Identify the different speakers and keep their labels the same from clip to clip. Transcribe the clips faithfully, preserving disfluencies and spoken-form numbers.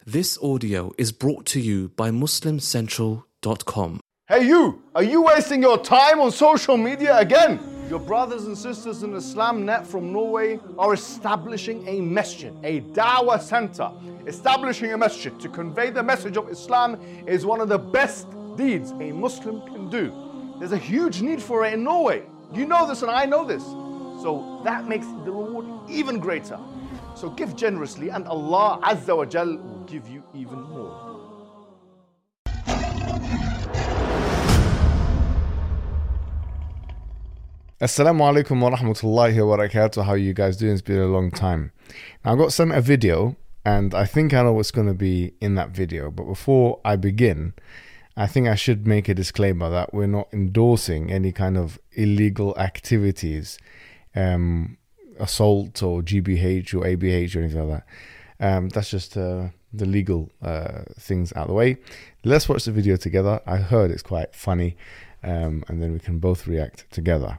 Speaker 1: This audio is brought to you by Muslim Central dot com.
Speaker 2: Hey you, are you wasting your time on social media again? Your brothers and sisters in Islam Net from Norway are establishing a masjid, a dawah center. Establishing a masjid to convey the message of Islam is one of the best deeds a Muslim can do. There's a huge need for it in Norway. You know this and I know this. So that makes the reward even greater. So give generously and Allah Azza wa Jal will give you even more.
Speaker 3: Assalamu alaikum wa rahmatullahi wa barakatuh. How are you guys doing? It's been a long time. Now I got sent a video and I think I know what's going to be in that video. But before I begin, I think I should make a disclaimer that we're not endorsing any kind of illegal activities, um, assault or G B H or A B H or anything like that. Um, that's just uh, the legal uh, things out of the way. Let's watch the video together. I heard it's quite funny, um, and then we can both react together.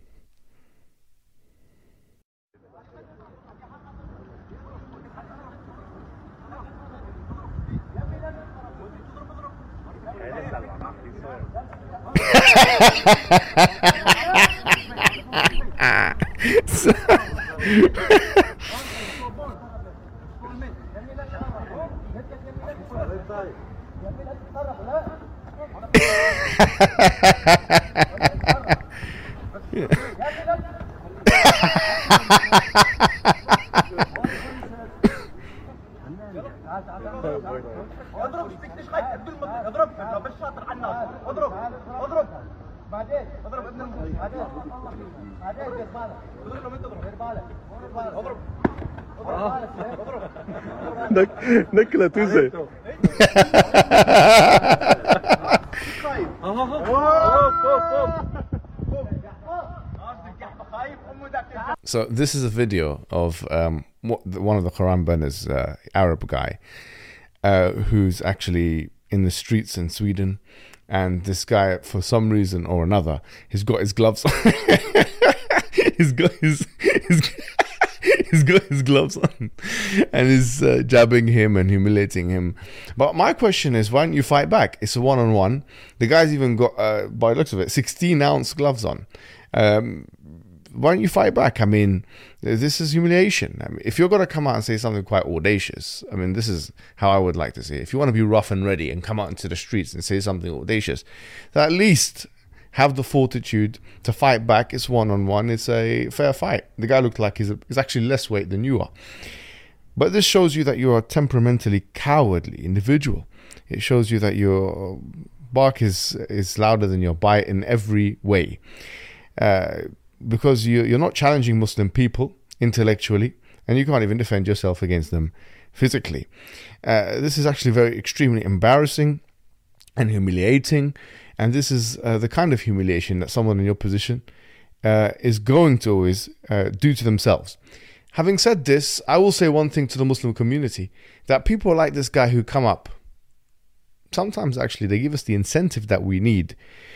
Speaker 3: So
Speaker 4: اضرب استكتش خايف ابن المطلق اضرب لو بس شاطر على الناس اضرب اضرب بعدين اضرب ابن المطلق بعدين بعدين دير بالك اضرب لو انت تضرب دير بالك اضرب اضرب اضرب
Speaker 3: نكلة توزي So this is a video of um, what, one of the Quran burners, uh, Arab guy, uh, who's actually in the streets in Sweden, and this guy, for some reason or another, he's got his gloves on. he's got his, his he's got his gloves on, and he's uh, jabbing him and humiliating him. But my question is, why don't you fight back? It's a one-on-one. The guy's even got, uh, by the looks of it, sixteen ounce gloves on. Um, why don't you fight back? I mean, this is humiliation. I mean, if you're going to come out and say something quite audacious, I mean, this is how I would like to see it. If you want to be rough and ready and come out into the streets and say something audacious, then at least have the fortitude to fight back. It's one-on-one. It's a fair fight. The guy looked like he's, a, he's actually less weight than you are. But this shows you that you're a temperamentally cowardly individual. It shows you that your bark is, is louder than your bite in every way. Uh, because you, you're not challenging Muslim people intellectually, and you can't even defend yourself against them physically. Uh, this is actually very extremely embarrassing and humiliating, and this is uh, the kind of humiliation that someone in your position uh, is going to always uh, do to themselves. Having said this, I will say one thing to the Muslim community, that people like this guy who come up, sometimes actually they give us the incentive that we need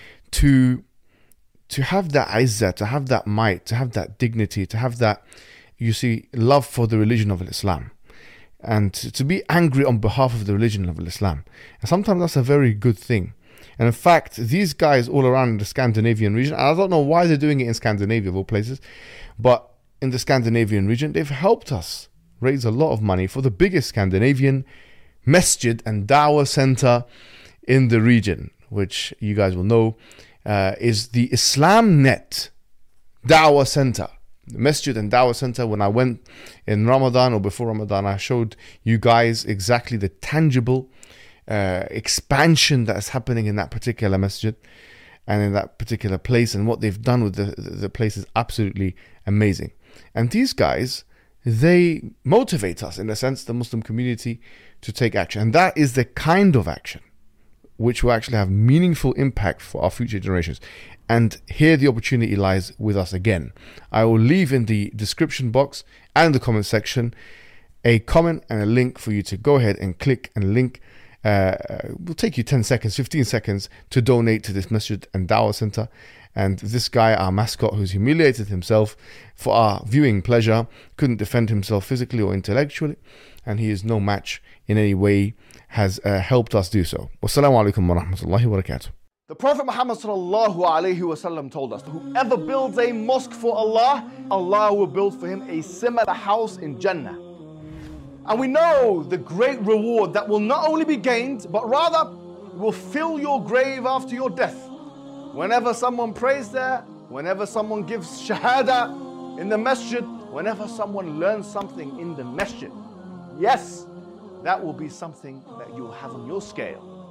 Speaker 3: to to have that izzah, to have that might, to have that dignity, to have that, you see, love for the religion of Islam, and to be angry on behalf of the religion of Islam. And sometimes that's a very good thing. And in fact, these guys all around the Scandinavian region, and I don't know why they're doing it in Scandinavia of all places, but in the Scandinavian region, they've helped us raise a lot of money for the biggest Scandinavian masjid and dawah center in the region, which you guys will know Uh, is the Islam Net Dawah Center. The Masjid and Dawah Center, when I went in Ramadan or before Ramadan, I showed you guys exactly the tangible uh, expansion that is happening in that particular masjid and in that particular place, and what they've done with the, the place is absolutely amazing. And these guys, they motivate us, in a sense, the Muslim community, to take action. And that is the kind of action which will actually have meaningful impact for our future generations. And here the opportunity lies with us again. I will leave in the description box and the comment section a comment and a link for you to go ahead and click and link Uh, it will take you ten seconds, fifteen seconds to donate to this masjid and dawah center. And this guy, our mascot, who's humiliated himself for our viewing pleasure, couldn't defend himself physically or intellectually, and he is no match in any way, has uh, helped us do so. Wassalamu alaikum wa rahmatullahi wa barakatuh.
Speaker 2: The Prophet Muhammad sallallahu alaihi wasallam told us, whoever builds a mosque for Allah, Allah will build for him a similar house in Jannah. And we know the great reward that will not only be gained, but rather will fill your grave after your death. Whenever someone prays there, whenever someone gives shahada in the masjid, whenever someone learns something in the masjid, yes, that will be something that you'll have on your scale.